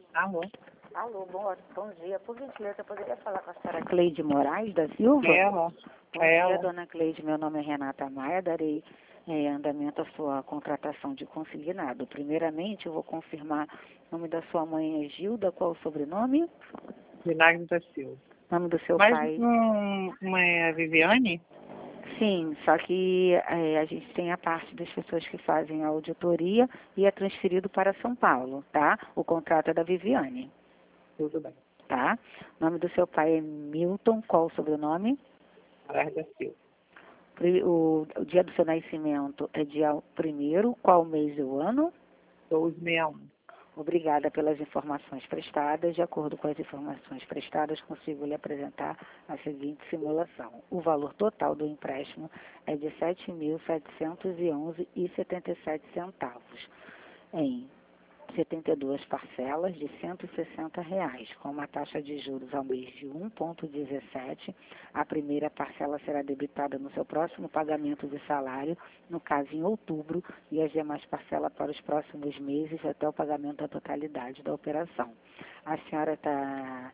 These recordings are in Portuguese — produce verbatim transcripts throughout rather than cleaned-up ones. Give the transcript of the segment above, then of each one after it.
Alô? Alô, bom, bom dia. Por gentileza, eu poderia falar com a senhora Cleide Moraes da Silva? Ela. Bom Ela. dia, dona Cleide. Meu nome é Renata Maia. Darei eh, andamento à sua contratação de consignado. Primeiramente, eu vou confirmar o nome da sua mãe é Gilda. Qual o sobrenome? Vinagre da Silva. Nome do seu Mas pai? não, não é a Viviane? Sim, só que eh, a gente tem a parte das pessoas que fazem a auditoria e é transferido para São Paulo, tá? O contrato é da Viviane, Tudo bem. tá? O nome do seu pai é Milton. Qual o sobrenome? Vinagre da Silva. Pri- O, o dia do seu nascimento é dia primeiro. Qual mês e o ano? doze sessenta e um. Obrigada pelas informações prestadas. De acordo com as informações prestadas, consigo lhe apresentar a seguinte simulação. O valor total do empréstimo é de sete mil setecentos e onze reais e setenta e sete centavos, em setenta e duas parcelas de cento e sessenta reais, com uma taxa de juros ao mês de um vírgula dezessete. A primeira parcela será debitada no seu próximo pagamento de salário, no caso em outubro, e as demais parcelas para os próximos meses até o pagamento da totalidade da operação. A senhora está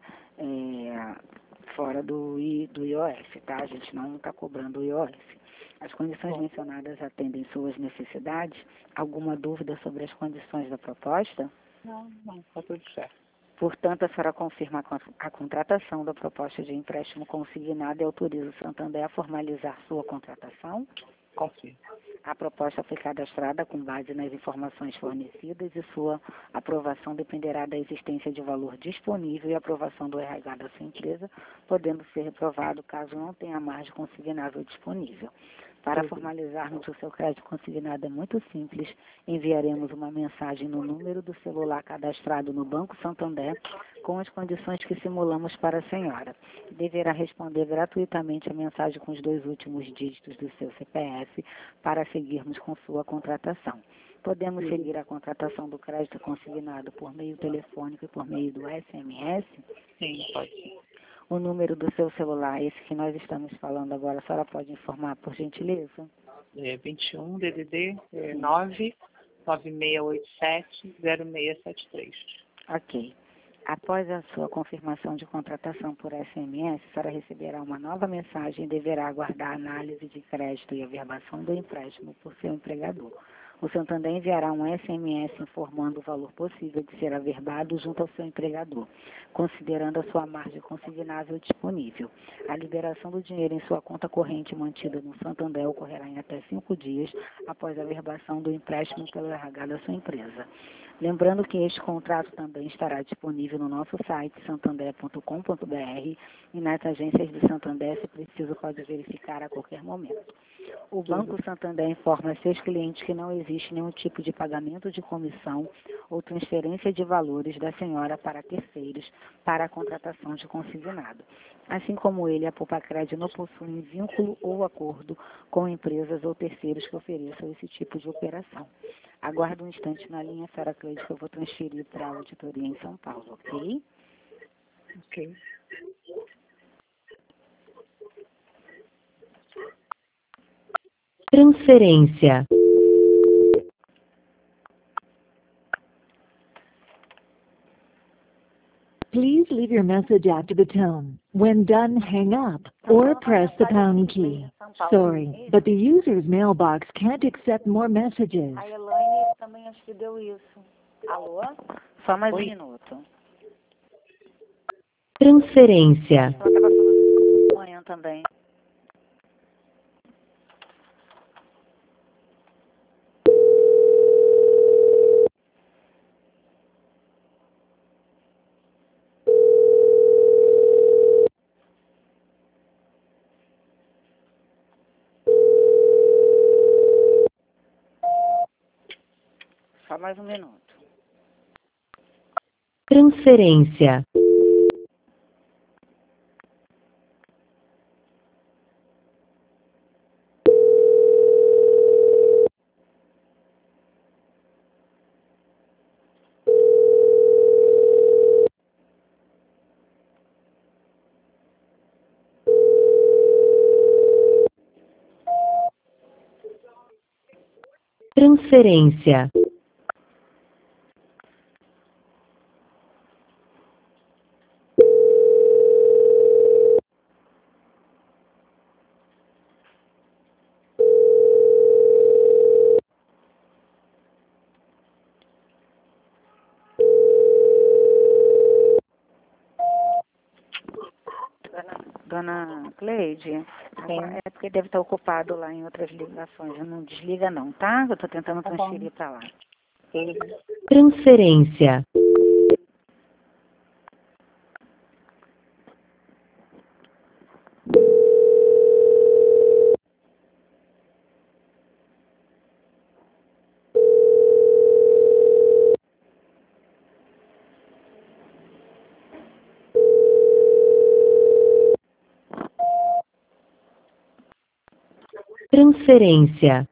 é, fora do, I, do I O F, tá? A gente não está cobrando o I O F. As condições mencionadas atendem suas necessidades? Alguma dúvida sobre as condições da proposta? Não, não, está tudo certo. Portanto, a senhora confirma a con- a contratação da proposta de empréstimo consignado e autoriza o Santander a formalizar sua contratação? Confio. A proposta foi cadastrada com base nas informações fornecidas e sua aprovação dependerá da existência de valor disponível e aprovação do R H da sua empresa, podendo ser reprovado caso não tenha margem consignável disponível. Para formalizarmos o seu crédito consignado é muito simples. Enviaremos uma mensagem no número do celular cadastrado no Banco Santander com as condições que simulamos para a senhora. Deverá responder gratuitamente a mensagem com os dois últimos dígitos do seu C P F para seguirmos com sua contratação. Podemos seguir a contratação do crédito consignado por meio telefônico e por meio do S M S? Sim, pode ser. O número do seu celular, esse que nós estamos falando agora, a senhora pode informar, por gentileza? É vinte e um D D D é nove nove seis oito sete zero seis sete três. Ok. Após a sua confirmação de contratação por S M S, a senhora receberá uma nova mensagem e deverá aguardar a análise de crédito e averbação do empréstimo por seu empregador. O Santander enviará um S M S informando o valor possível de ser averbado junto ao seu empregador, considerando a sua margem consignável disponível. A liberação do dinheiro em sua conta corrente mantida no Santander ocorrerá em até cinco dias após a averbação do empréstimo pelo R H da sua empresa. Lembrando que este contrato também estará disponível no nosso site santander ponto com ponto br e nas agências de Santander, se preciso, pode verificar a qualquer momento. O Banco Santander informa a seus clientes que não existe nenhum tipo de pagamento de comissão ou transferência de valores da senhora para terceiros para a contratação de consignado. Assim como ele, a Poupa-Crédito não possui vínculo ou acordo com empresas ou terceiros que ofereçam esse tipo de operação. Aguarde um instante na linha, senhora Cleide, que eu vou transferir para a auditoria em São Paulo, ok? Ok. Transferência. Please leave your message after the tone. When done, hang up or press the pound key. Sorry, but the user's mailbox can't accept more messages. A Elaine também acho que deu isso. Alô? Só mais um minuto. Transferência. Ela estava falando amanhã também. Só mais um minuto. Transferência. Transferência. dona Cleide? Sim. É porque deve estar ocupado lá em outras ligações. Não desliga não, tá? Eu estou tentando Tá bom. transferir para lá. Sim. Transferência. Transferência.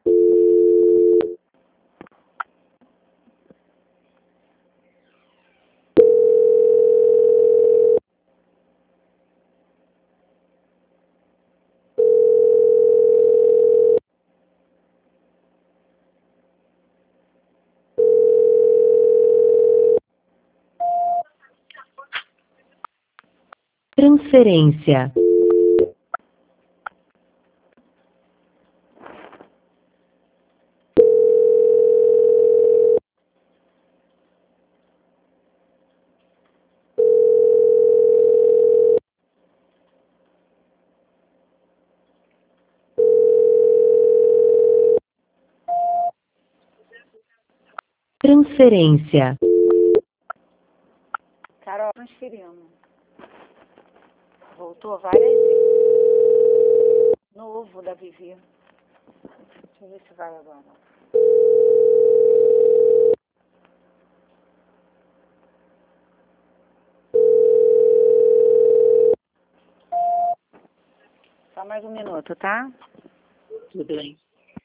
Transferência. Transferência. Carol, transferindo. Voltou várias vezes. Novo da Vivi. Deixa eu ver se vai agora. Só mais um minuto, tá? Tudo bem.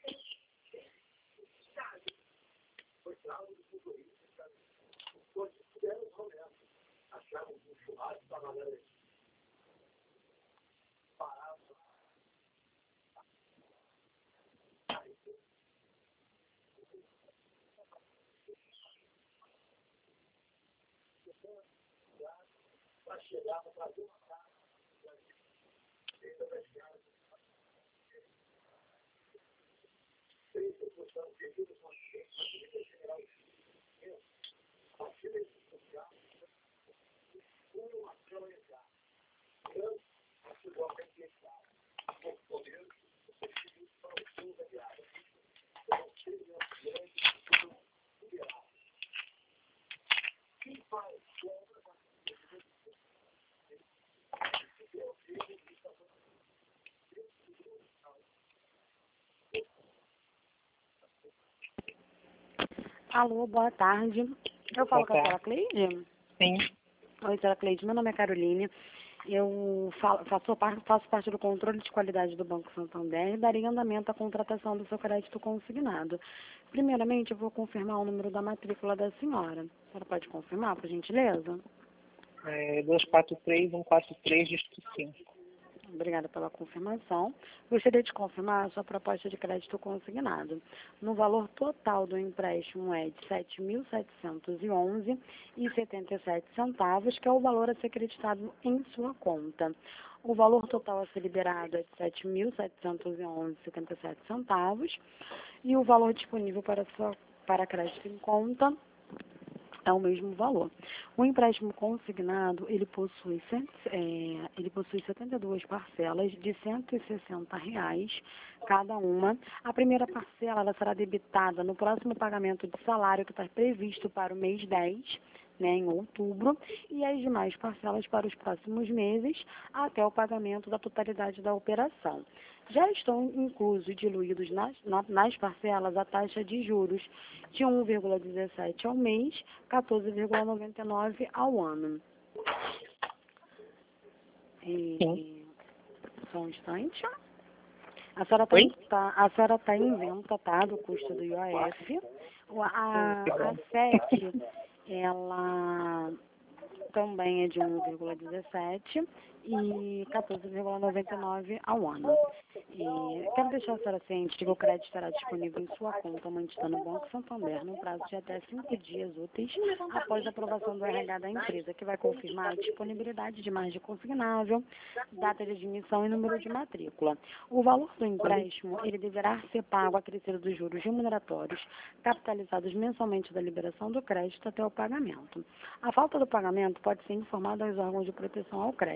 Alô, boa tarde. Eu falo Boa com a senhora tarde. Cleide? Sim. Oi, senhora Cleide. Meu nome é Caroline. Eu falo- faço, par- faço parte do controle de qualidade do Banco Santander e daria andamento à contratação do seu crédito consignado. Primeiramente, eu vou confirmar o número da matrícula da senhora. A senhora pode confirmar, por gentileza? É, dois quatro três, um quatro três, dígito cinco. Obrigada pela confirmação. Gostaria de confirmar a sua proposta de crédito consignado. No valor total do empréstimo é de sete mil setecentos e onze reais e setenta e sete centavos, que é o valor a ser creditado em sua conta. O valor total a ser liberado é de sete mil setecentos e onze reais e setenta e sete centavos e o valor disponível para, sua, para crédito em conta é o mesmo valor. O empréstimo consignado, ele possui, cento, é, ele possui setenta e duas parcelas de cento e sessenta reais cada uma. A primeira parcela ela será debitada no próximo pagamento de salário que está previsto para o mês dez, né, em outubro, e as demais parcelas para os próximos meses até o pagamento da totalidade da operação. Já estão inclusos e diluídos nas, na, nas parcelas a taxa de juros de um vírgula dezessete ao mês, quatorze vírgula noventa e nove ao ano. E, só um instante. A senhora está tá, a senhora tá isenta, tá, do custo do I O F. O- A, a sete, ela também é de um vírgula dezessete e quatorze vírgula noventa e nove ao ano. E quero deixar a senhora ciente que o crédito estará disponível em sua conta mantida no Banco Santander no prazo de até cinco dias úteis após a aprovação do R H da empresa, que vai confirmar a disponibilidade de margem consignável, data de admissão e número de matrícula. O valor do empréstimo ele deverá ser pago a critério dos juros remuneratórios capitalizados mensalmente da liberação do crédito até o pagamento. A falta do pagamento pode ser informada aos órgãos de proteção ao crédito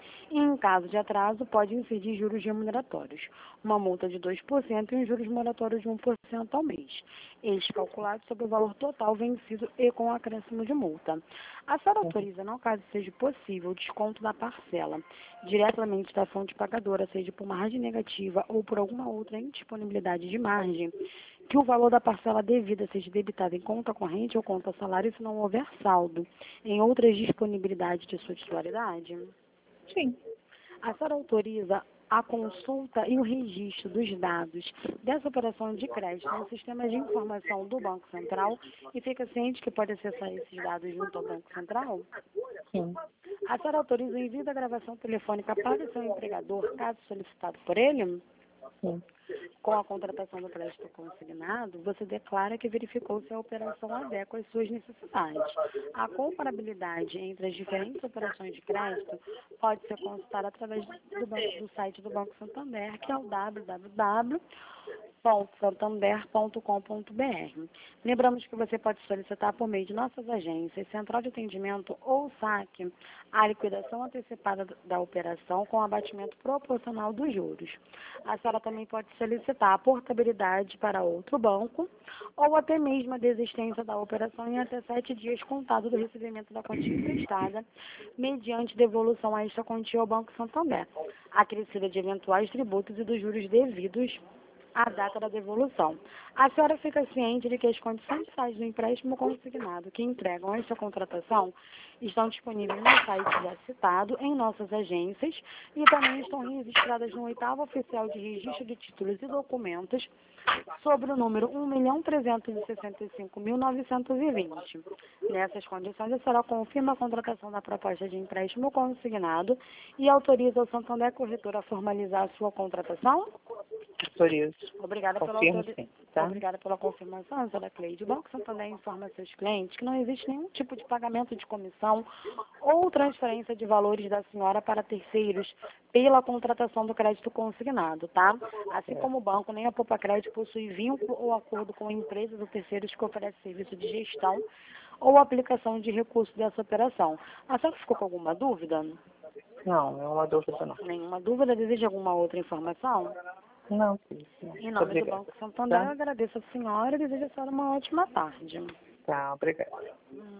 E, em caso de atraso, pode incidir juros remuneratórios, uma multa de dois por cento e um juros moratórios de um por cento ao mês, este calculado sobre o valor total vencido e com acréscimo de multa. A senhora autoriza, no caso seja possível, o desconto da parcela diretamente da fonte pagadora, seja por margem negativa ou por alguma outra indisponibilidade de margem, que o valor da parcela devida seja debitado em conta corrente ou conta salário se não houver saldo em outras disponibilidades de sua titularidade? Sim. A senhora autoriza a consulta e o registro dos dados dessa operação de crédito no sistema de informação do Banco Central e fica ciente que pode acessar esses dados junto ao Banco Central? Sim. A senhora autoriza o envio da gravação telefônica para o seu empregador, caso solicitado por ele? Sim. Com a contratação do crédito consignado, você declara que verificou se a operação adequa às suas necessidades. A comparabilidade entre as diferentes operações de crédito pode ser consultada através do, banco, do site do Banco Santander, que é o w w w ponto santander ponto com ponto b r. Lembramos que você pode solicitar por meio de nossas agências, Central de Atendimento ou saque, a liquidação antecipada da operação com abatimento proporcional dos juros. A senhora também pode solicitar a portabilidade para outro banco ou até mesmo a desistência da operação em até sete dias contado do recebimento da quantia emprestada, mediante devolução a esta quantia ao Banco Santander, acrescida de eventuais tributos e dos juros devidos à data da devolução. A senhora fica ciente de que as condições gerais do empréstimo consignado que entregam esta contratação estão disponíveis no site já citado, em nossas agências, e também estão registradas no oitavo oficial de registro de títulos e documentos sobre o número um milhão trezentos e sessenta e cinco mil novecentos e vinte. Nessas condições, a senhora confirma a contratação da proposta de empréstimo consignado e autoriza o Santander Corretora a formalizar a sua contratação? Autorizo. Obrigada pela, Confirmo, autori... sim, tá? Obrigada pela confirmação, senhora Cleide. O Banco Santander informa a seus clientes que não existe nenhum tipo de pagamento de comissão ou transferência de valores da senhora para terceiros pela contratação do crédito consignado, tá? Assim como o banco, nem a Poupa Crédito possui vínculo ou acordo com empresas ou terceiros que oferecem serviço de gestão ou aplicação de recursos dessa operação. A senhora ficou com alguma dúvida? Não, não é uma dúvida, não. Nenhuma dúvida? Deseja alguma outra informação? Não, sim. Não. Em nome do Obrigado. Banco Santander, Tá? eu agradeço a senhora e desejo a senhora uma ótima tarde. Tá, obrigada. Hum.